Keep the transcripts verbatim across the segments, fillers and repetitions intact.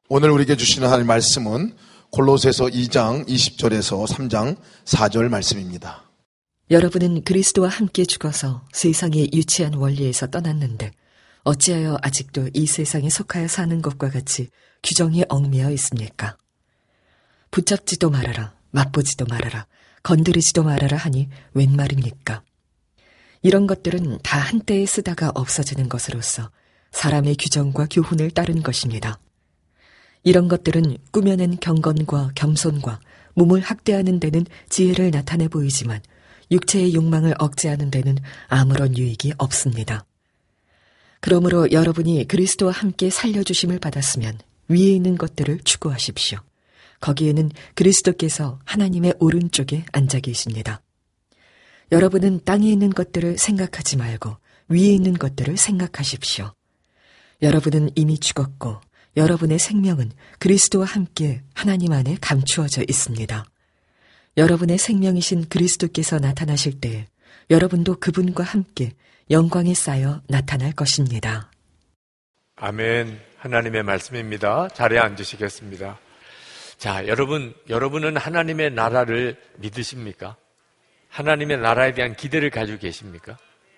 오늘 우리에게 주시는 하나님의 말씀은 골로새서 이 장 이십 절에서 삼 장 사 절 말씀입니다. 여러분은 그리스도와 함께 죽어서 세상의 유치한 원리에서 떠났는데 어찌하여 아직도 이 세상에 속하여 사는 것과 같이 규정에 얽매여 있습니까? 붙잡지도 말아라, 맛보지도 말아라, 건드리지도 말아라 하니 웬 말입니까? 이런 것들은 다 한때에 쓰다가 없어지는 것으로서 사람의 규정과 교훈을 따른 것입니다. 이런 것들은 꾸며낸 경건과 겸손과 몸을 학대하는 데는 지혜를 나타내 보이지만 육체의 욕망을 억제하는 데는 아무런 유익이 없습니다. 그러므로 여러분이 그리스도와 함께 살려주심을 받았으면 위에 있는 것들을 추구하십시오. 거기에는 그리스도께서 하나님의 오른쪽에 앉아 계십니다. 여러분은 땅에 있는 것들을 생각하지 말고 위에 있는 것들을 생각하십시오. 여러분은 이미 죽었고 여러분의 생명은 그리스도와 함께 하나님 안에 감추어져 있습니다. 여러분의 생명이신 그리스도께서 나타나실 때에 여러분도 그분과 함께 영광에 쌓여 나타날 것입니다. 아멘. 하나님의 말씀입니다. 자리에 앉으시겠습니다. 자, 여러분, 여러분은 하나님의 나라를 믿으십니까? 하나님의 나라에 대한 기대를 가지고 계십니까?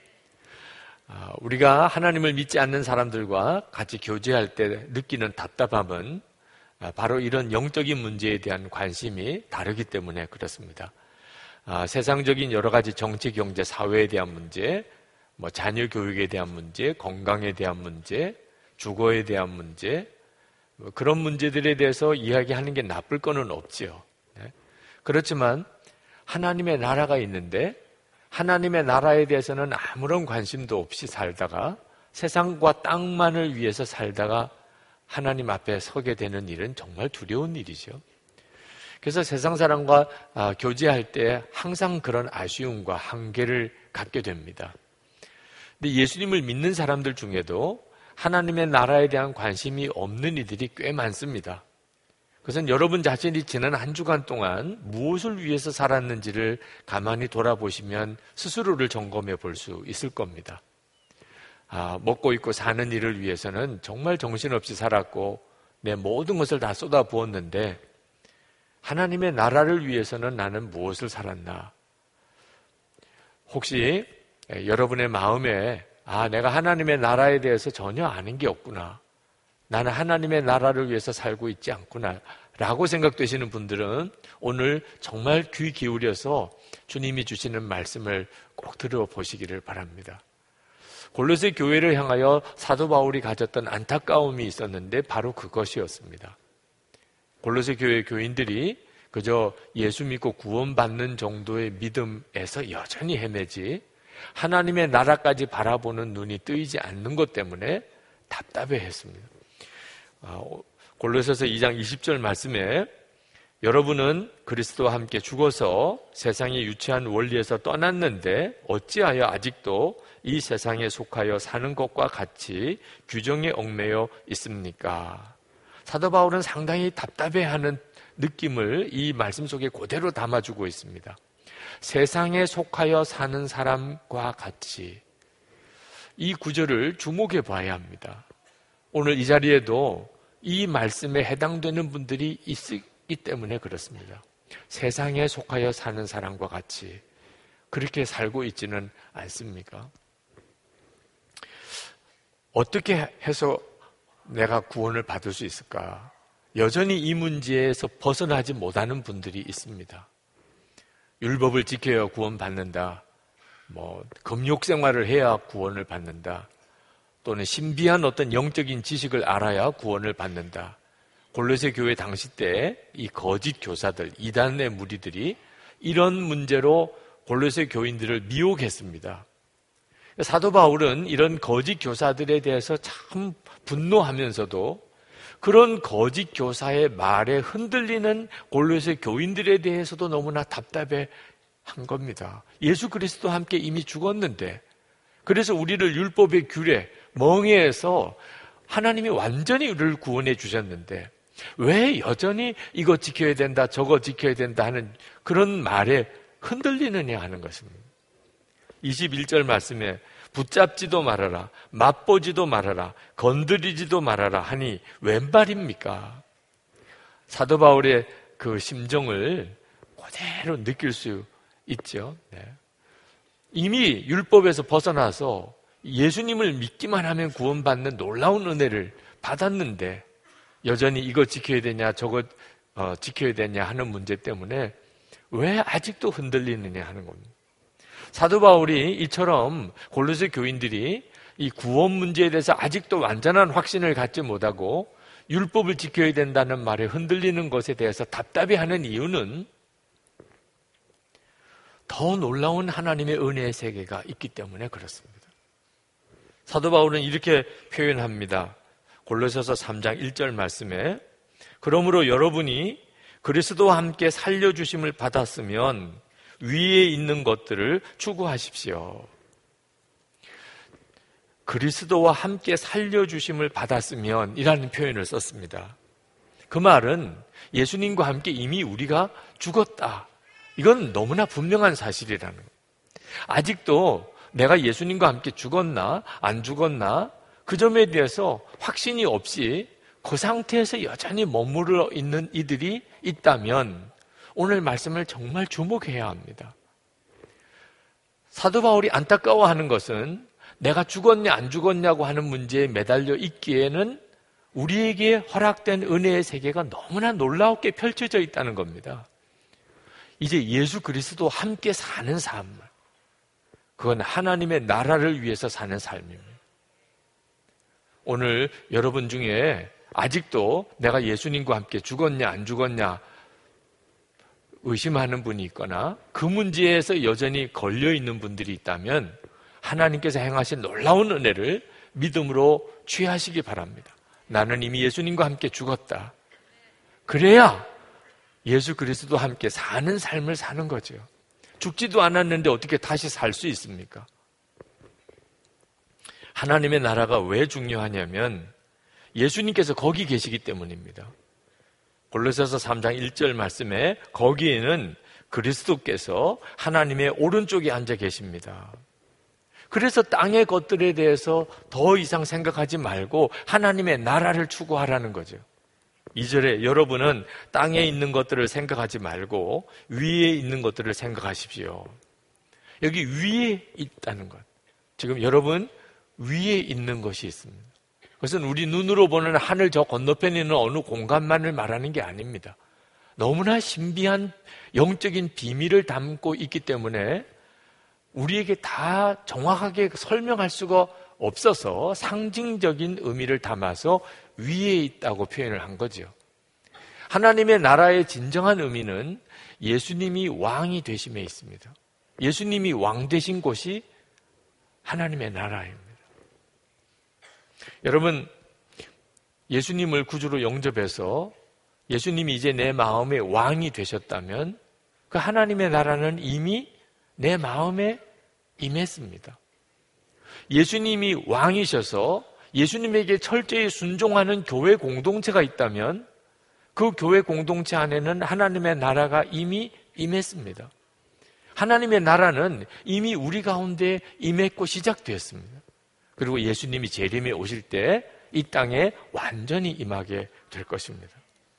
아, 우리가 하나님을 믿지 않는 사람들과 같이 교제할 때 느끼는 답답함은 바로 이런 영적인 문제에 대한 관심이 다르기 때문에 그렇습니다. 아, 세상적인 여러 가지 정치, 경제, 사회에 대한 문제, 뭐 자녀 교육에 대한 문제, 건강에 대한 문제, 주거에 대한 문제, 뭐 그런 문제들에 대해서 이야기하는 게 나쁠 거는 없지요. 네? 그렇지만 하나님의 나라가 있는데 하나님의 나라에 대해서는 아무런 관심도 없이 살다가 세상과 땅만을 위해서 살다가 하나님 앞에 서게 되는 일은 정말 두려운 일이죠. 그래서 세상 사람과 교제할 때 항상 그런 아쉬움과 한계를 갖게 됩니다. 근데 예수님을 믿는 사람들 중에도 하나님의 나라에 대한 관심이 없는 이들이 꽤 많습니다. 그것은 여러분 자신이 지난 한 주간 동안 무엇을 위해서 살았는지를 가만히 돌아보시면 스스로를 점검해 볼 수 있을 겁니다. 아, 먹고 입고 사는 일을 위해서는 정말 정신없이 살았고 내 모든 것을 다 쏟아부었는데 하나님의 나라를 위해서는 나는 무엇을 살았나? 혹시 여러분의 마음에 아, 내가 하나님의 나라에 대해서 전혀 아는 게 없구나. 나는 하나님의 나라를 위해서 살고 있지 않구나 라고 생각되시는 분들은 오늘 정말 귀 기울여서 주님이 주시는 말씀을 꼭 들어보시기를 바랍니다. 골로새 교회를 향하여 사도 바울이 가졌던 안타까움이 있었는데 바로 그것이었습니다. 골로새 교회 교인들이 그저 예수 믿고 구원받는 정도의 믿음에서 여전히 헤매지 하나님의 나라까지 바라보는 눈이 뜨이지 않는 것 때문에 답답해했습니다. 골로새서 이 장 이십 절 말씀에 여러분은 그리스도와 함께 죽어서 세상의 유치한 원리에서 떠났는데 어찌하여 아직도 이 세상에 속하여 사는 것과 같이 규정에 얽매여 있습니까? 사도 바울은 상당히 답답해하는 느낌을 이 말씀 속에 그대로 담아주고 있습니다. 세상에 속하여 사는 사람과 같이 이 구절을 주목해 봐야 합니다. 오늘 이 자리에도 이 말씀에 해당되는 분들이 있기 때문에 그렇습니다. 세상에 속하여 사는 사람과 같이 그렇게 살고 있지는 않습니까? 어떻게 해서 내가 구원을 받을 수 있을까? 여전히 이 문제에서 벗어나지 못하는 분들이 있습니다. 율법을 지켜야 구원받는다. 뭐 금욕 생활을 해야 구원을 받는다. 또는 신비한 어떤 영적인 지식을 알아야 구원을 받는다. 골로새 교회 당시 때 이 거짓 교사들, 이단의 무리들이 이런 문제로 골로새 교인들을 미혹했습니다. 사도 바울은 이런 거짓 교사들에 대해서 참 분노하면서도 그런 거짓 교사의 말에 흔들리는 골로새 교인들에 대해서도 너무나 답답해 한 겁니다. 예수 그리스도와 함께 이미 죽었는데 그래서 우리를 율법의 규례, 멍에에서 하나님이 완전히 우리를 구원해 주셨는데 왜 여전히 이거 지켜야 된다, 저거 지켜야 된다 하는 그런 말에 흔들리느냐 하는 것입니다. 이십일 절 말씀에 붙잡지도 말아라, 맛보지도 말아라, 건드리지도 말아라 하니 웬 말입니까? 사도 바울의 그 심정을 그대로 느낄 수 있죠. 네. 이미 율법에서 벗어나서 예수님을 믿기만 하면 구원받는 놀라운 은혜를 받았는데 여전히 이거 지켜야 되냐 저거 어, 지켜야 되냐 하는 문제 때문에 왜 아직도 흔들리느냐 하는 겁니다. 사도 바울이 이처럼 골로새 교인들이 이 구원 문제에 대해서 아직도 완전한 확신을 갖지 못하고 율법을 지켜야 된다는 말에 흔들리는 것에 대해서 답답해하는 이유는 더 놀라운 하나님의 은혜의 세계가 있기 때문에 그렇습니다. 사도 바울은 이렇게 표현합니다. 골로새서 삼 장 일 절 말씀에 그러므로 여러분이 그리스도와 함께 살려주심을 받았으면 위에 있는 것들을 추구하십시오. 그리스도와 함께 살려주심을 받았으면 이라는 표현을 썼습니다. 그 말은 예수님과 함께 이미 우리가 죽었다. 이건 너무나 분명한 사실이라는 거예요. 아직도 내가 예수님과 함께 죽었나 안 죽었나 그 점에 대해서 확신이 없이 그 상태에서 여전히 머무르 있는 이들이 있다면 오늘 말씀을 정말 주목해야 합니다. 사도 바울이 안타까워하는 것은 내가 죽었냐 안 죽었냐고 하는 문제에 매달려 있기에는 우리에게 허락된 은혜의 세계가 너무나 놀랍게 펼쳐져 있다는 겁니다. 이제 예수 그리스도 함께 사는 삶, 그건 하나님의 나라를 위해서 사는 삶입니다. 오늘 여러분 중에 아직도 내가 예수님과 함께 죽었냐 안 죽었냐 의심하는 분이 있거나 그 문제에서 여전히 걸려있는 분들이 있다면 하나님께서 행하신 놀라운 은혜를 믿음으로 취하시기 바랍니다. 나는 이미 예수님과 함께 죽었다. 그래야 예수 그리스도와 함께 사는 삶을 사는 거죠. 죽지도 않았는데 어떻게 다시 살 수 있습니까? 하나님의 나라가 왜 중요하냐면 예수님께서 거기 계시기 때문입니다. 골로새서 삼 장 일 절 말씀에 거기에는 그리스도께서 하나님의 오른쪽에 앉아 계십니다. 그래서 땅의 것들에 대해서 더 이상 생각하지 말고 하나님의 나라를 추구하라는 거죠. 이 절에 여러분은 땅에 있는 것들을 생각하지 말고 위에 있는 것들을 생각하십시오. 여기 위에 있다는 것. 지금 여러분 위에 있는 것이 있습니다. 그것은 우리 눈으로 보는 하늘 저 건너편에 있는 어느 공간만을 말하는 게 아닙니다. 너무나 신비한 영적인 비밀을 담고 있기 때문에 우리에게 다 정확하게 설명할 수가 없어서 상징적인 의미를 담아서 위에 있다고 표현을 한 거죠. 하나님의 나라의 진정한 의미는 예수님이 왕이 되심에 있습니다. 예수님이 왕 되신 곳이 하나님의 나라입니다. 여러분, 예수님을 구주로 영접해서 예수님이 이제 내 마음의 왕이 되셨다면 그 하나님의 나라는 이미 내 마음에 임했습니다. 예수님이 왕이셔서 예수님에게 철저히 순종하는 교회 공동체가 있다면 그 교회 공동체 안에는 하나님의 나라가 이미 임했습니다. 하나님의 나라는 이미 우리 가운데 임했고 시작되었습니다. 그리고 예수님이 재림에 오실 때 이 땅에 완전히 임하게 될 것입니다.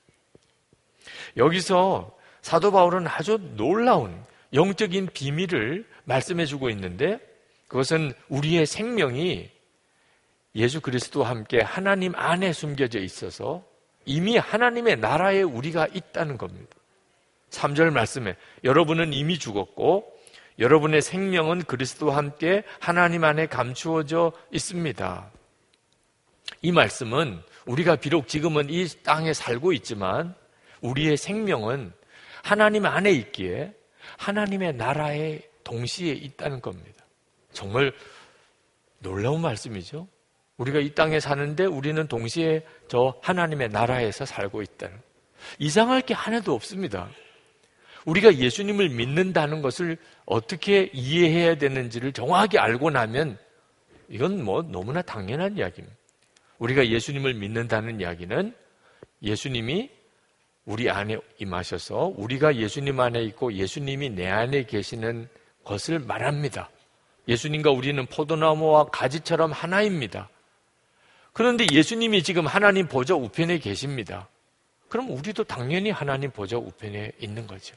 여기서 사도 바울은 아주 놀라운 영적인 비밀을 말씀해 주고 있는데 그것은 우리의 생명이 예수 그리스도와 함께 하나님 안에 숨겨져 있어서 이미 하나님의 나라에 우리가 있다는 겁니다. 삼 절 말씀에 여러분은 이미 죽었고 여러분의 생명은 그리스도와 함께 하나님 안에 감추어져 있습니다. 이 말씀은 우리가 비록 지금은 이 땅에 살고 있지만 우리의 생명은 하나님 안에 있기에 하나님의 나라에 동시에 있다는 겁니다. 정말 놀라운 말씀이죠. 우리가 이 땅에 사는데 우리는 동시에 저 하나님의 나라에서 살고 있다는, 이상할 게 하나도 없습니다. 우리가 예수님을 믿는다는 것을 어떻게 이해해야 되는지를 정확하게 알고 나면 이건 뭐 너무나 당연한 이야기입니다. 우리가 예수님을 믿는다는 이야기는 예수님이 우리 안에 임하셔서 우리가 예수님 안에 있고 예수님이 내 안에 계시는 것을 말합니다. 예수님과 우리는 포도나무와 가지처럼 하나입니다. 그런데 예수님이 지금 하나님 보좌 우편에 계십니다. 그럼 우리도 당연히 하나님 보좌 우편에 있는 거죠.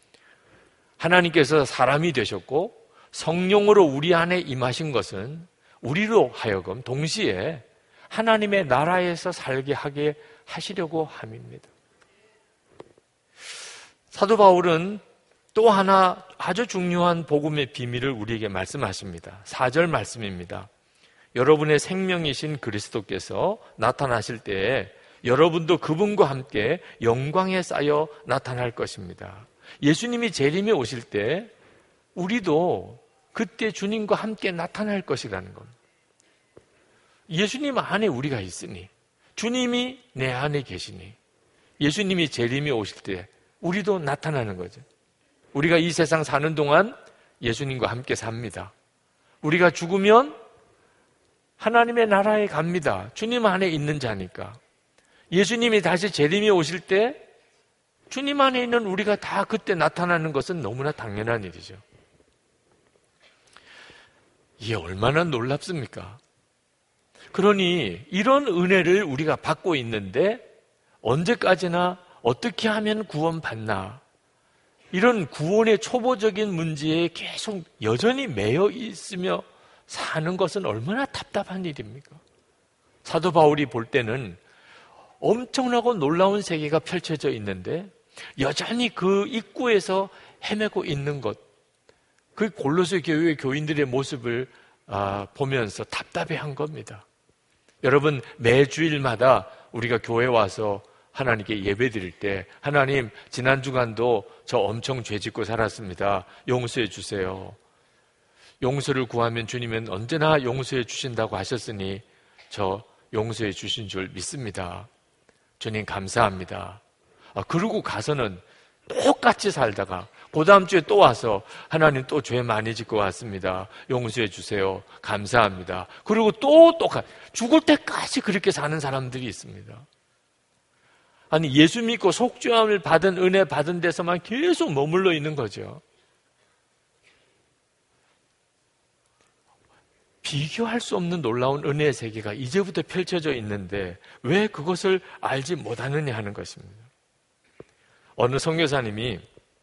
하나님께서 사람이 되셨고 성령으로 우리 안에 임하신 것은 우리로 하여금 동시에 하나님의 나라에서 살게 하게 하시려고 함입니다. 사도 바울은 또 하나 아주 중요한 복음의 비밀을 우리에게 말씀하십니다. 사 절 말씀입니다. 여러분의 생명이신 그리스도께서 나타나실 때에 여러분도 그분과 함께 영광에 쌓여 나타날 것입니다. 예수님이 재림에 오실 때 우리도 그때 주님과 함께 나타날 것이라는 겁니다. 예수님 안에 우리가 있으니, 주님이 내 안에 계시니, 예수님이 재림에 오실 때 우리도 나타나는 거죠. 우리가 이 세상 사는 동안 예수님과 함께 삽니다. 우리가 죽으면 하나님의 나라에 갑니다. 주님 안에 있는 자니까. 예수님이 다시 재림에 오실 때 주님 안에 있는 우리가 다 그때 나타나는 것은 너무나 당연한 일이죠. 이게 얼마나 놀랍습니까? 그러니 이런 은혜를 우리가 받고 있는데 언제까지나 어떻게 하면 구원받나? 이런 구원의 초보적인 문제에 계속 여전히 매여 있으며 사는 것은 얼마나 답답한 일입니까? 사도 바울이 볼 때는 엄청나고 놀라운 세계가 펼쳐져 있는데 여전히 그 입구에서 헤매고 있는 것, 그 골로새 교회의 교인들의 모습을 보면서 답답해한 겁니다. 여러분, 매주일마다 우리가 교회 와서 하나님께 예배 드릴 때 하나님, 지난 주간도 저 엄청 죄짓고 살았습니다. 용서해 주세요. 용서를 구하면 주님은 언제나 용서해 주신다고 하셨으니 저 용서해 주신 줄 믿습니다. 주님 감사합니다. 아, 그러고 가서는 똑같이 살다가 그 다음 주에 또 와서 하나님 또 죄 많이 짓고 왔습니다. 용서해 주세요. 감사합니다. 그리고 또 똑같이 죽을 때까지 그렇게 사는 사람들이 있습니다. 아니, 예수 믿고 속죄함을 받은, 은혜 받은 데서만 계속 머물러 있는 거죠. 비교할 수 없는 놀라운 은혜의 세계가 이제부터 펼쳐져 있는데 왜 그것을 알지 못하느냐 하는 것입니다. 어느 선교사님이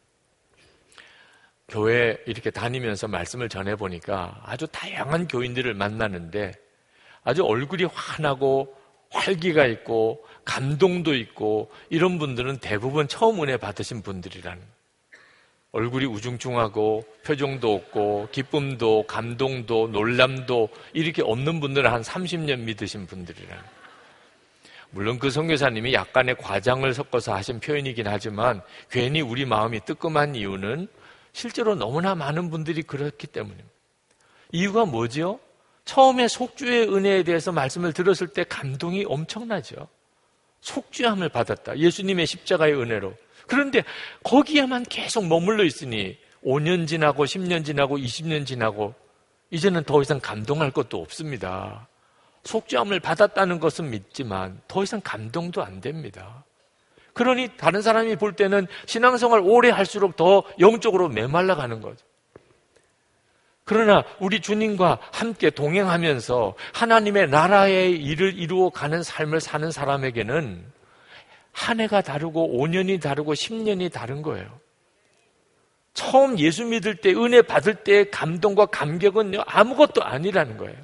교회 이렇게 다니면서 말씀을 전해보니까 아주 다양한 교인들을 만나는데 아주 얼굴이 환하고 활기가 있고 감동도 있고 이런 분들은 대부분 처음 은혜 받으신 분들이라는 거예요. 얼굴이 우중충하고 표정도 없고 기쁨도 감동도 놀람도 이렇게 없는 분들은 한 삼십 년 믿으신 분들이라는 거예요. 물론 그 선교사님이 약간의 과장을 섞어서 하신 표현이긴 하지만 괜히 우리 마음이 뜨끔한 이유는 실제로 너무나 많은 분들이 그렇기 때문입니다. 이유가 뭐죠? 처음에 속죄의 은혜에 대해서 말씀을 들었을 때 감동이 엄청나죠. 속죄함을 받았다. 예수님의 십자가의 은혜로. 그런데 거기에만 계속 머물러 있으니 오 년 지나고 십 년 지나고 이십 년 지나고 이제는 더 이상 감동할 것도 없습니다. 속죄함을 받았다는 것은 믿지만 더 이상 감동도 안 됩니다. 그러니 다른 사람이 볼 때는 신앙생활 오래 할수록 더 영적으로 메말라가는 거죠. 그러나 우리 주님과 함께 동행하면서 하나님의 나라의 일을 이루어가는 삶을 사는 사람에게는 한 해가 다르고 오 년이 다르고 십 년이 다른 거예요. 처음 예수 믿을 때, 은혜 받을 때의 감동과 감격은 아무것도 아니라는 거예요.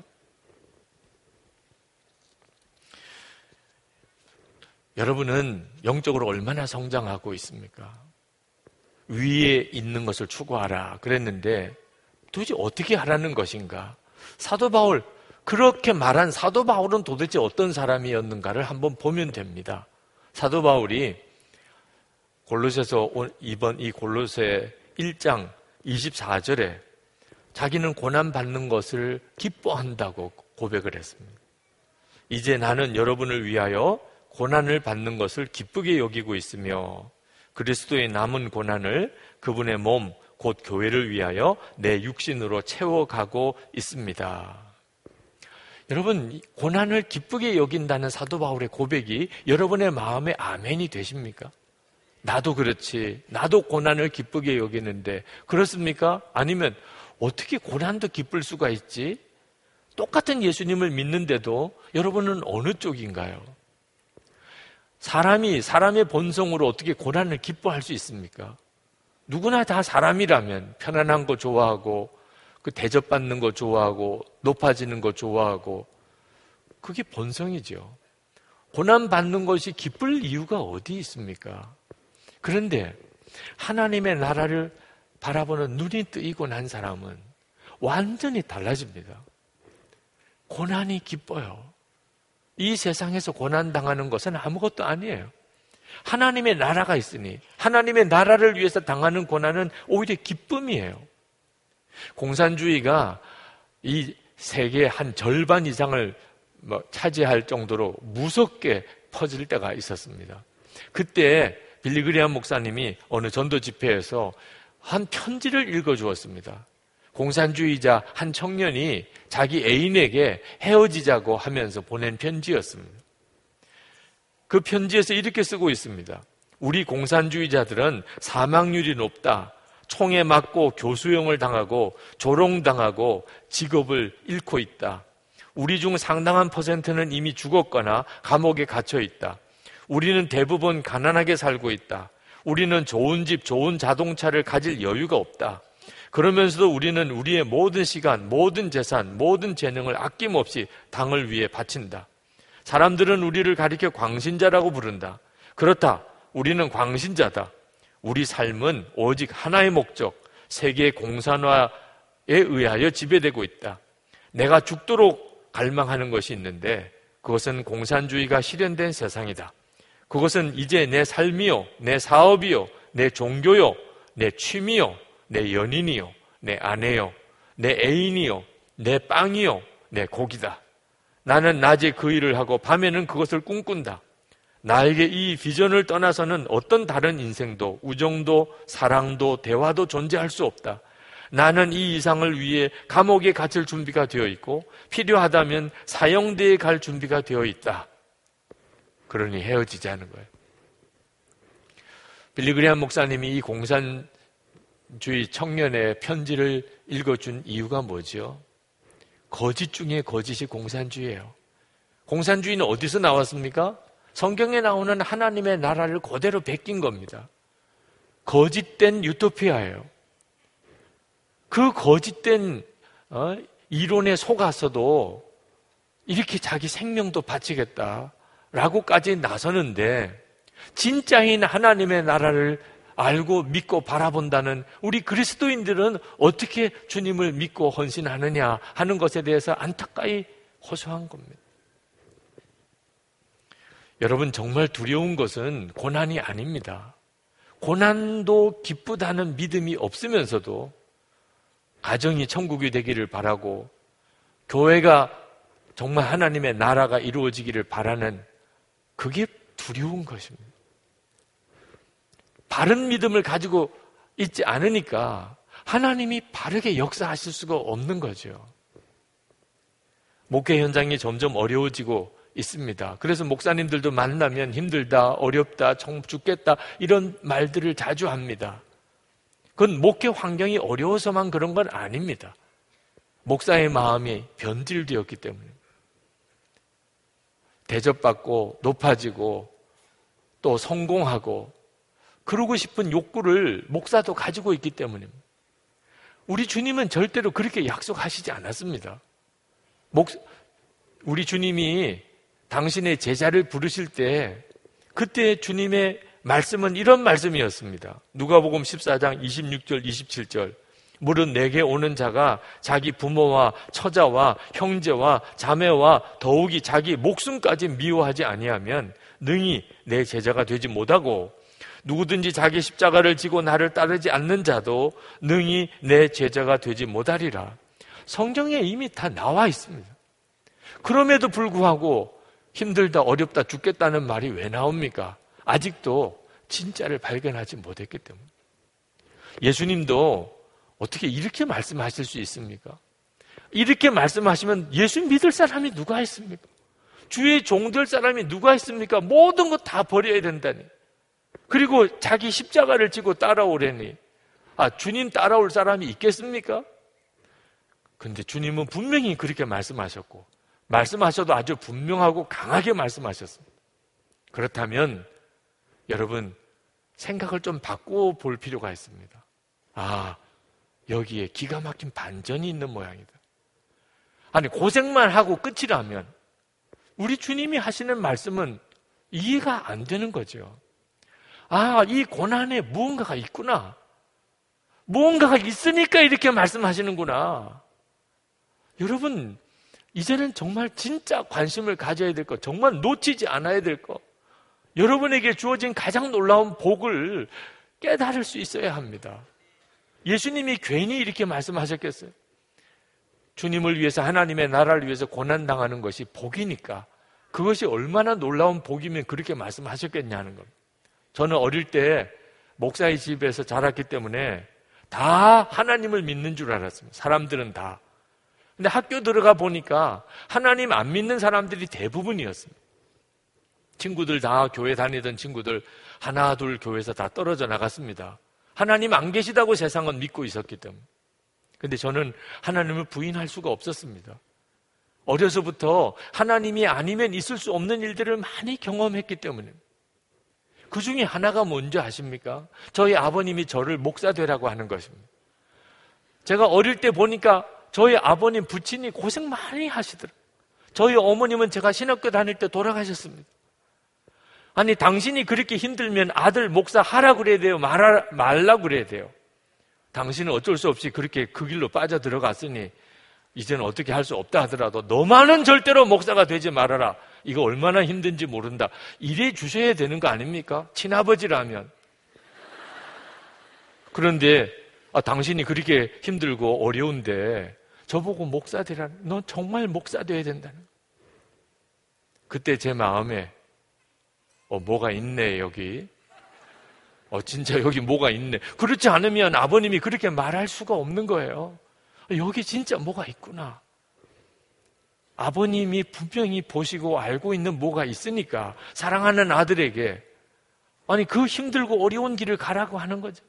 여러분은 영적으로 얼마나 성장하고 있습니까? 위에 있는 것을 추구하라 그랬는데 도대체 어떻게 하라는 것인가? 사도 바울, 그렇게 말한 사도 바울은 도대체 어떤 사람이었는가를 한번 보면 됩니다. 사도 바울이 골로새서 이번 이 골로새 일 장 이십사 절에 자기는 고난받는 것을 기뻐한다고 고백을 했습니다. 이제 나는 여러분을 위하여 고난을 받는 것을 기쁘게 여기고 있으며 그리스도의 남은 고난을 그분의 몸, 곧 교회를 위하여 내 육신으로 채워가고 있습니다. 여러분, 고난을 기쁘게 여긴다는 사도 바울의 고백이 여러분의 마음에 아멘이 되십니까? 나도 그렇지. 나도 고난을 기쁘게 여기는데 그렇습니까? 아니면 어떻게 고난도 기쁠 수가 있지? 똑같은 예수님을 믿는데도 여러분은 어느 쪽인가요? 사람이 사람의 본성으로 어떻게 고난을 기뻐할 수 있습니까? 누구나 다 사람이라면 편안한 거 좋아하고 그 대접받는 거 좋아하고 높아지는 거 좋아하고 그게 본성이죠. 고난받는 것이 기쁠 이유가 어디 있습니까? 그런데 하나님의 나라를 바라보는 눈이 뜨이고 난 사람은 완전히 달라집니다. 고난이 기뻐요. 이 세상에서 고난당하는 것은 아무것도 아니에요. 하나님의 나라가 있으니 하나님의 나라를 위해서 당하는 고난은 오히려 기쁨이에요. 공산주의가 이 세계의 한 절반 이상을 뭐 차지할 정도로 무섭게 퍼질 때가 있었습니다. 그때 빌리 그레이엄 목사님이 어느 전도 집회에서 한 편지를 읽어주었습니다. 공산주의자 한 청년이 자기 애인에게 헤어지자고 하면서 보낸 편지였습니다. 그 편지에서 이렇게 쓰고 있습니다. 우리 공산주의자들은 사망률이 높다. 총에 맞고 교수형을 당하고 조롱당하고 직업을 잃고 있다. 우리 중 상당한 퍼센트는 이미 죽었거나 감옥에 갇혀 있다. 우리는 대부분 가난하게 살고 있다. 우리는 좋은 집, 좋은 자동차를 가질 여유가 없다. 그러면서도 우리는 우리의 모든 시간, 모든 재산, 모든 재능을 아낌없이 당을 위해 바친다. 사람들은 우리를 가리켜 광신자라고 부른다. 그렇다. 우리는 광신자다. 우리 삶은 오직 하나의 목적, 세계 공산화에 의하여 지배되고 있다. 내가 죽도록 갈망하는 것이 있는데 그것은 공산주의가 실현된 세상이다. 그것은 이제 내 삶이요, 내 사업이요, 내 종교요, 내 취미요, 내 연인이요, 내 아내요, 내 애인이요, 내 빵이요, 내 고기다. 나는 낮에 그 일을 하고 밤에는 그것을 꿈꾼다. 나에게 이 비전을 떠나서는 어떤 다른 인생도, 우정도, 사랑도, 대화도 존재할 수 없다. 나는 이 이상을 위해 감옥에 갇힐 준비가 되어 있고 필요하다면 사형대에 갈 준비가 되어 있다. 그러니 헤어지자는 거예요. 빌리 그레이엄 목사님이 이 공산주의 청년의 편지를 읽어준 이유가 뭐죠? 거짓 중에 거짓이 공산주의예요. 공산주의는 어디서 나왔습니까? 성경에 나오는 하나님의 나라를 그대로 베낀 겁니다. 거짓된 유토피아예요. 그 거짓된 어, 이론에 속아서도 이렇게 자기 생명도 바치겠다라고까지 나서는데 진짜인 하나님의 나라를 알고 믿고 바라본다는 우리 그리스도인들은 어떻게 주님을 믿고 헌신하느냐 하는 것에 대해서 안타까이 호소한 겁니다. 여러분, 정말 두려운 것은 고난이 아닙니다. 고난도 기쁘다는 믿음이 없으면서도 가정이 천국이 되기를 바라고 교회가 정말 하나님의 나라가 이루어지기를 바라는 그게 두려운 것입니다. 바른 믿음을 가지고 있지 않으니까 하나님이 바르게 역사하실 수가 없는 거죠. 목회 현장이 점점 어려워지고 있습니다. 그래서 목사님들도 만나면 힘들다, 어렵다, 정 죽겠다 이런 말들을 자주 합니다. 그건 목회 환경이 어려워서만 그런 건 아닙니다. 목사의 마음이 변질되었기 때문에 대접받고 높아지고 또 성공하고 그러고 싶은 욕구를 목사도 가지고 있기 때문입니다. 우리 주님은 절대로 그렇게 약속하시지 않았습니다. 목, 우리 주님이 당신의 제자를 부르실 때 그때 주님의 말씀은 이런 말씀이었습니다. 누가복음 십사 장 이십육 절 이십칠 절 무릇 내게 오는 자가 자기 부모와 처자와 형제와 자매와 더욱이 자기 목숨까지 미워하지 아니하면 능히 내 제자가 되지 못하고 누구든지 자기 십자가를 지고 나를 따르지 않는 자도 능히 내 제자가 되지 못하리라. 성경에 이미 다 나와 있습니다. 그럼에도 불구하고 힘들다, 어렵다, 죽겠다는 말이 왜 나옵니까? 아직도 진짜를 발견하지 못했기 때문에. 예수님도 어떻게 이렇게 말씀하실 수 있습니까? 이렇게 말씀하시면 예수 믿을 사람이 누가 있습니까? 주의 종될 사람이 누가 있습니까? 모든 것 다 버려야 된다니. 그리고 자기 십자가를 지고 따라오려니. 아, 주님 따라올 사람이 있겠습니까? 근데 주님은 분명히 그렇게 말씀하셨고, 말씀하셔도 아주 분명하고 강하게 말씀하셨습니다. 그렇다면 여러분, 생각을 좀 바꾸어 볼 필요가 있습니다. 아, 여기에 기가 막힌 반전이 있는 모양이다. 아니, 고생만 하고 끝이라면 우리 주님이 하시는 말씀은 이해가 안 되는 거죠. 아, 이 고난에 무언가가 있구나. 무언가가 있으니까 이렇게 말씀하시는구나. 여러분, 이제는 정말 진짜 관심을 가져야 될 것, 정말 놓치지 않아야 될 것, 여러분에게 주어진 가장 놀라운 복을 깨달을 수 있어야 합니다. 예수님이 괜히 이렇게 말씀하셨겠어요? 주님을 위해서, 하나님의 나라를 위해서 고난당하는 것이 복이니까 그것이 얼마나 놀라운 복이면 그렇게 말씀하셨겠냐는 겁니다. 저는 어릴 때 목사의 집에서 자랐기 때문에 다 하나님을 믿는 줄 알았습니다. 사람들은 다. 근데 학교 들어가 보니까 하나님 안 믿는 사람들이 대부분이었습니다. 친구들 다 교회 다니던 친구들 하나 둘 교회에서 다 떨어져 나갔습니다. 하나님 안 계시다고 세상은 믿고 있었기 때문에. 근데 저는 하나님을 부인할 수가 없었습니다. 어려서부터 하나님이 아니면 있을 수 없는 일들을 많이 경험했기 때문에. 그 중에 하나가 뭔지 아십니까? 저희 아버님이 저를 목사 되라고 하는 것입니다. 제가 어릴 때 보니까 저희 아버님 부친이 고생 많이 하시더라고요. 저희 어머님은 제가 신학교 다닐 때 돌아가셨습니다. 아니, 당신이 그렇게 힘들면 아들 목사 하라 그래야 돼요? 말하, 말라 그래야 돼요? 당신은 어쩔 수 없이 그렇게 그 길로 빠져 들어갔으니 이제는 어떻게 할 수 없다 하더라도 너만은 절대로 목사가 되지 말아라. 이거 얼마나 힘든지 모른다. 이래 주셔야 되는 거 아닙니까? 친아버지라면. 그런데 아, 당신이 그렇게 힘들고 어려운데 저보고 목사 되라. 너 정말 목사 돼야 된다는. 그때 제 마음에 어, 뭐가 있네, 여기. 어, 진짜 여기 뭐가 있네. 그렇지 않으면 아버님이 그렇게 말할 수가 없는 거예요. 여기 진짜 뭐가 있구나. 아버님이 분명히 보시고 알고 있는 뭐가 있으니까 사랑하는 아들에게 아니, 그 힘들고 어려운 길을 가라고 하는 거죠.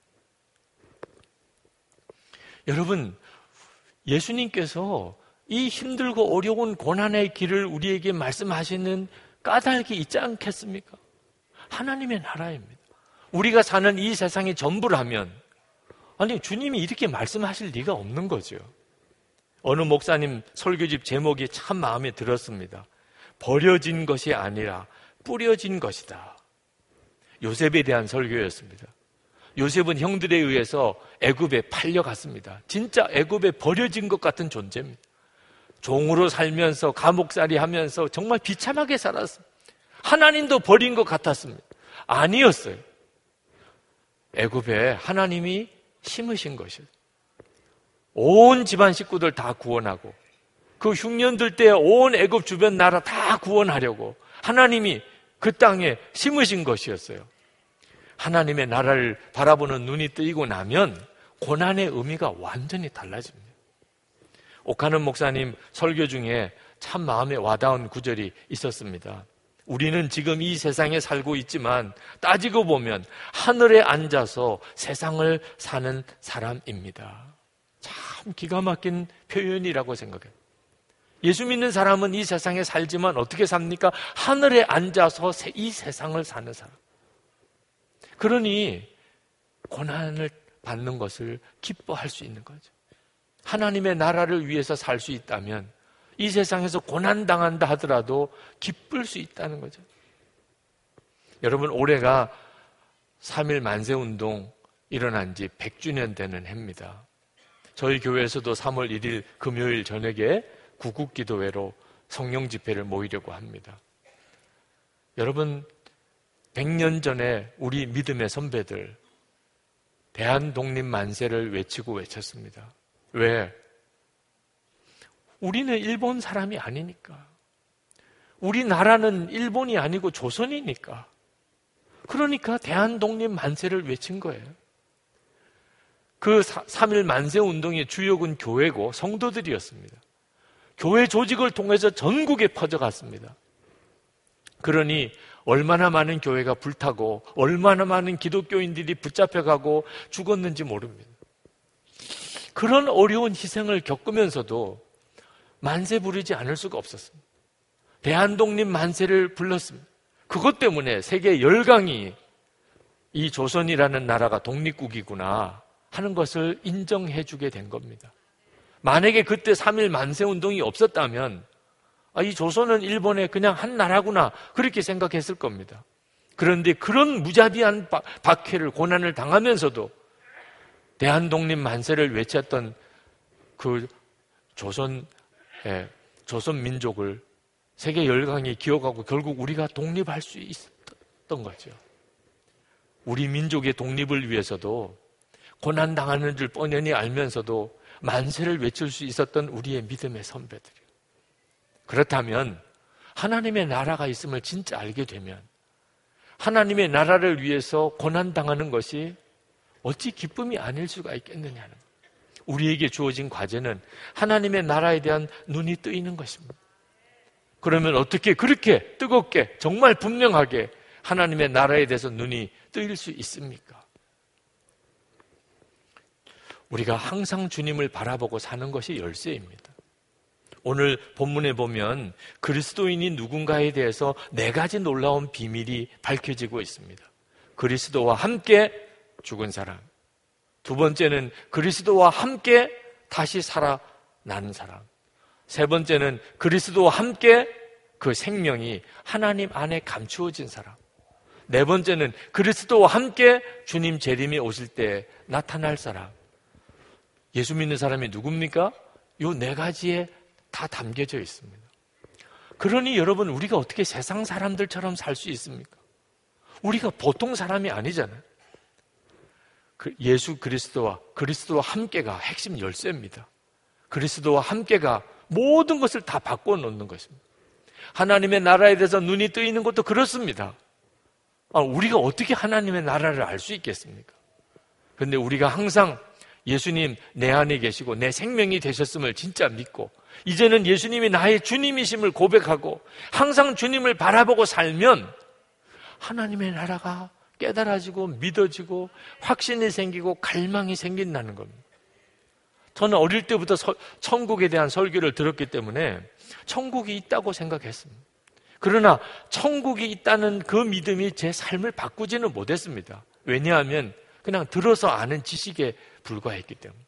여러분, 예수님께서 이 힘들고 어려운 고난의 길을 우리에게 말씀하시는 까닭이 있지 않겠습니까? 하나님의 나라입니다. 우리가 사는 이 세상이 전부라면 아니, 주님이 이렇게 말씀하실 리가 없는 거죠. 어느 목사님 설교집 제목이 참 마음에 들었습니다. 버려진 것이 아니라 뿌려진 것이다. 요셉에 대한 설교였습니다. 요셉은 형들에 의해서 애굽에 팔려갔습니다. 진짜 애굽에 버려진 것 같은 존재입니다. 종으로 살면서 감옥살이 하면서 정말 비참하게 살았습니다. 하나님도 버린 것 같았습니다. 아니었어요. 애굽에 하나님이 심으신 것이에요. 온 집안 식구들 다 구원하고 그 흉년들 때 온 애굽 주변 나라 다 구원하려고 하나님이 그 땅에 심으신 것이었어요. 하나님의 나라를 바라보는 눈이 뜨이고 나면 고난의 의미가 완전히 달라집니다. 옥하는 목사님 설교 중에 참 마음에 와닿은 구절이 있었습니다. 우리는 지금 이 세상에 살고 있지만 따지고 보면 하늘에 앉아서 세상을 사는 사람입니다. 참 기가 막힌 표현이라고 생각해요. 예수 믿는 사람은 이 세상에 살지만 어떻게 삽니까? 하늘에 앉아서 이 세상을 사는 사람. 그러니 고난을 받는 것을 기뻐할 수 있는 거죠. 하나님의 나라를 위해서 살 수 있다면 이 세상에서 고난당한다 하더라도 기쁠 수 있다는 거죠. 여러분, 올해가 삼일 만세운동 일어난 지 백 주년 되는 해입니다. 저희 교회에서도 삼월 일일 금요일 저녁에 구국기도회로 성령 집회를 모이려고 합니다. 여러분, 백 년 전에 우리 믿음의 선배들 대한독립 만세를 외치고 외쳤습니다. 왜? 우리는 일본 사람이 아니니까. 우리나라는 일본이 아니고 조선이니까. 그러니까 대한독립 만세를 외친 거예요. 그 삼일 만세운동의 주역은 교회고 성도들이었습니다. 교회 조직을 통해서 전국에 퍼져갔습니다. 그러니 얼마나 많은 교회가 불타고 얼마나 많은 기독교인들이 붙잡혀가고 죽었는지 모릅니다. 그런 어려운 희생을 겪으면서도 만세 부르지 않을 수가 없었습니다. 대한독립 만세를 불렀습니다. 그것 때문에 세계 열강이 이 조선이라는 나라가 독립국이구나 하는 것을 인정해 주게 된 겁니다. 만약에 그때 삼일 만세운동이 없었다면 이 조선은 일본의 그냥 한 나라구나 그렇게 생각했을 겁니다. 그런데 그런 무자비한 박해를 고난을 당하면서도 대한독립 만세를 외쳤던 그 조선, 예, 조선 민족을 세계 열강이 기억하고 결국 우리가 독립할 수 있었던 거죠. 우리 민족의 독립을 위해서도 고난 당하는 줄 뻔히 알면서도 만세를 외칠 수 있었던 우리의 믿음의 선배들이에요. 그렇다면 하나님의 나라가 있음을 진짜 알게 되면 하나님의 나라를 위해서 고난 당하는 것이 어찌 기쁨이 아닐 수가 있겠느냐는 거예요. 우리에게 주어진 과제는 하나님의 나라에 대한 눈이 뜨이는 것입니다. 그러면 어떻게 그렇게 뜨겁게 정말 분명하게 하나님의 나라에 대해서 눈이 뜨일 수 있습니까? 우리가 항상 주님을 바라보고 사는 것이 열쇠입니다. 오늘 본문에 보면 그리스도인이 누군가에 대해서 네 가지 놀라운 비밀이 밝혀지고 있습니다. 그리스도와 함께 죽은 사람, 두 번째는 그리스도와 함께 다시 살아나는 사람, 세 번째는 그리스도와 함께 그 생명이 하나님 안에 감추어진 사람, 네 번째는 그리스도와 함께 주님 재림이 오실 때 나타날 사람. 예수 믿는 사람이 누굽니까? 요 네 가지에 다 담겨져 있습니다. 그러니 여러분, 우리가 어떻게 세상 사람들처럼 살 수 있습니까? 우리가 보통 사람이 아니잖아요. 예수 그리스도와 그리스도와 함께가 핵심 열쇠입니다. 그리스도와 함께가 모든 것을 다 바꿔놓는 것입니다. 하나님의 나라에 대해서 눈이 뜨이는 것도 그렇습니다. 아, 우리가 어떻게 하나님의 나라를 알 수 있겠습니까? 그런데 우리가 항상 예수님 내 안에 계시고 내 생명이 되셨음을 진짜 믿고 이제는 예수님이 나의 주님이심을 고백하고 항상 주님을 바라보고 살면 하나님의 나라가 깨달아지고 믿어지고 확신이 생기고 갈망이 생긴다는 겁니다. 저는 어릴 때부터 서, 천국에 대한 설교를 들었기 때문에 천국이 있다고 생각했습니다. 그러나 천국이 있다는 그 믿음이 제 삶을 바꾸지는 못했습니다. 왜냐하면 그냥 들어서 아는 지식에 불과했기 때문에.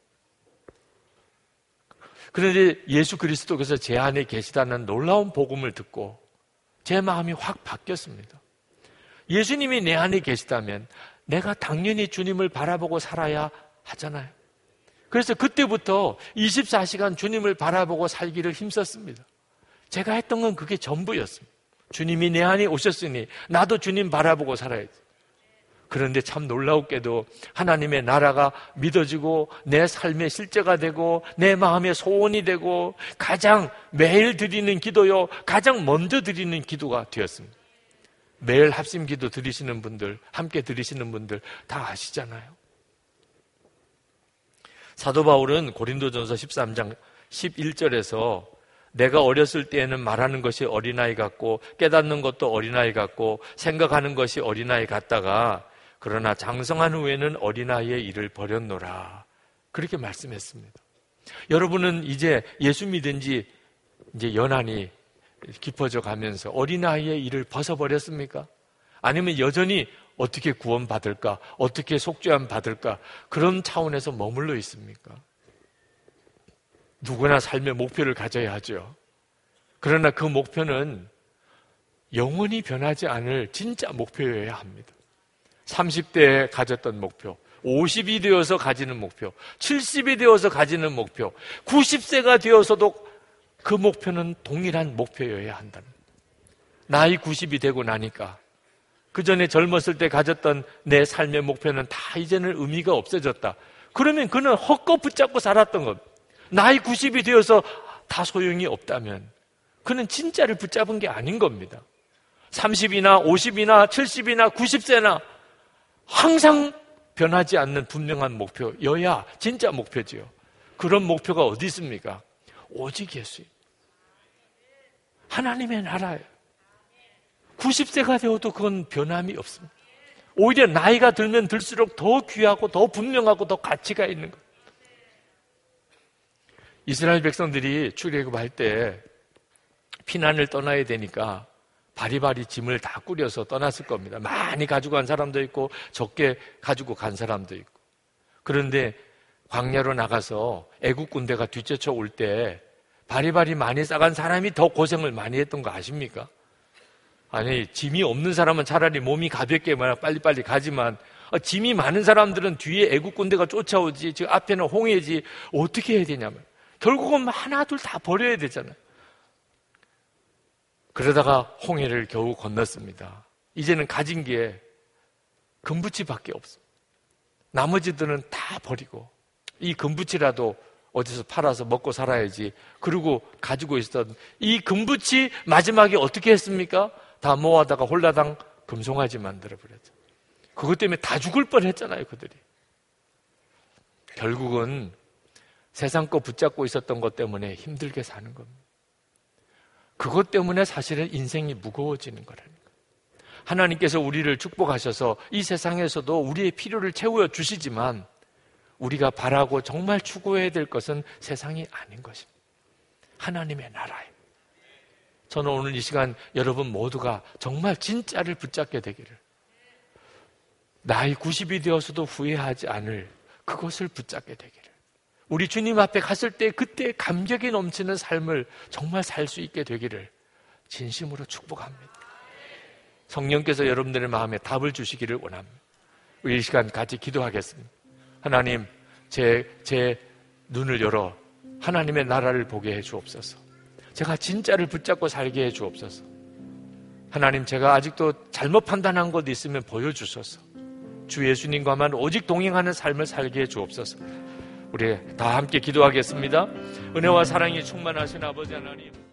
그런데 예수 그리스도께서 제 안에 계시다는 놀라운 복음을 듣고 제 마음이 확 바뀌었습니다. 예수님이 내 안에 계시다면 내가 당연히 주님을 바라보고 살아야 하잖아요. 그래서 그때부터 이십사 시간 주님을 바라보고 살기를 힘썼습니다. 제가 했던 건 그게 전부였습니다. 주님이 내 안에 오셨으니 나도 주님 바라보고 살아야지. 그런데 참 놀라웠게도 하나님의 나라가 믿어지고 내 삶의 실제가 되고 내 마음의 소원이 되고 가장 매일 드리는 기도요, 가장 먼저 드리는 기도가 되었습니다. 매일 합심 기도 드리시는 분들, 함께 드리시는 분들 다 아시잖아요. 사도 바울은 고린도전서 십삼 장 십일 절에서 내가 어렸을 때에는 말하는 것이 어린아이 같고 깨닫는 것도 어린아이 같고 생각하는 것이 어린아이 같다가 그러나 장성한 후에는 어린아이의 일을 버렸노라. 그렇게 말씀했습니다. 여러분은 이제 예수 믿은 지 이제 연한이 깊어져 가면서 어린아이의 일을 벗어버렸습니까? 아니면 여전히 어떻게 구원받을까? 어떻게 속죄함 받을까? 그런 차원에서 머물러 있습니까? 누구나 삶의 목표를 가져야 하죠. 그러나 그 목표는 영원히 변하지 않을 진짜 목표여야 합니다. 삼십 대에 가졌던 목표, 오십이 되어서 가지는 목표, 칠십이 되어서 가지는 목표, 구십 세가 되어서도 그 목표는 동일한 목표여야 한다는 거예요. 나이 구십이 되고 나니까 그 전에 젊었을 때 가졌던 내 삶의 목표는 다 이제는 의미가 없어졌다. 그러면 그는 헛것 붙잡고 살았던 것. 나이 구십이 되어서 다 소용이 없다면 그는 진짜를 붙잡은 게 아닌 겁니다. 삼십이나 오십이나 칠십이나 구십 세나 항상 변하지 않는 분명한 목표여야 진짜 목표지요. 그런 목표가 어디 있습니까? 오직 예수님. 하나님의 나라예요. 구십 세가 되어도 그건 변함이 없습니다. 오히려 나이가 들면 들수록 더 귀하고 더 분명하고 더 가치가 있는 것. 이스라엘 백성들이 출애굽할 때 피난을 떠나야 되니까 바리바리 짐을 다 꾸려서 떠났을 겁니다. 많이 가지고 간 사람도 있고 적게 가지고 간 사람도 있고. 그런데 광야로 나가서 애국 군대가 뒤쫓아 올 때 바리바리 많이 싸간 사람이 더 고생을 많이 했던 거 아십니까? 아니, 짐이 없는 사람은 차라리 몸이 가볍게 빨리빨리 가지만 짐이 많은 사람들은 뒤에 애국 군대가 쫓아오지, 지금 앞에는 홍해지, 어떻게 해야 되냐면 결국은 하나 둘 다 버려야 되잖아요. 그러다가 홍해를 겨우 건넜습니다. 이제는 가진 게 금붙이밖에 없어. 나머지들은 다 버리고 이 금붙이라도 어디서 팔아서 먹고 살아야지. 그리고 가지고 있었던 이 금붙이 마지막에 어떻게 했습니까? 다 모아다가 홀라당 금송아지 만들어버렸죠. 그것 때문에 다 죽을 뻔했잖아요, 그들이. 결국은 세상 거 붙잡고 있었던 것 때문에 힘들게 사는 겁니다. 그것 때문에 사실은 인생이 무거워지는 거라니까. 하나님께서 우리를 축복하셔서 이 세상에서도 우리의 필요를 채워 주시지만 우리가 바라고 정말 추구해야 될 것은 세상이 아닌 것입니다. 하나님의 나라예요. 저는 오늘 이 시간 여러분 모두가 정말 진짜를 붙잡게 되기를, 나이 구십이 되어서도 후회하지 않을 그것을 붙잡게 되기를, 우리 주님 앞에 갔을 때 그때 감격이 넘치는 삶을 정말 살 수 있게 되기를 진심으로 축복합니다. 성령께서 여러분들의 마음에 답을 주시기를 원합니다. 우리 이 시간 같이 기도하겠습니다. 하나님, 제, 제 눈을 열어 하나님의 나라를 보게 해 주옵소서. 제가 진짜를 붙잡고 살게 해 주옵소서. 하나님, 제가 아직도 잘못 판단한 것 있으면 보여주소서. 주 예수님과만 오직 동행하는 삶을 살게 해 주옵소서. 우리 다 함께 기도하겠습니다. 은혜와 사랑이 충만하신 아버지 하나님,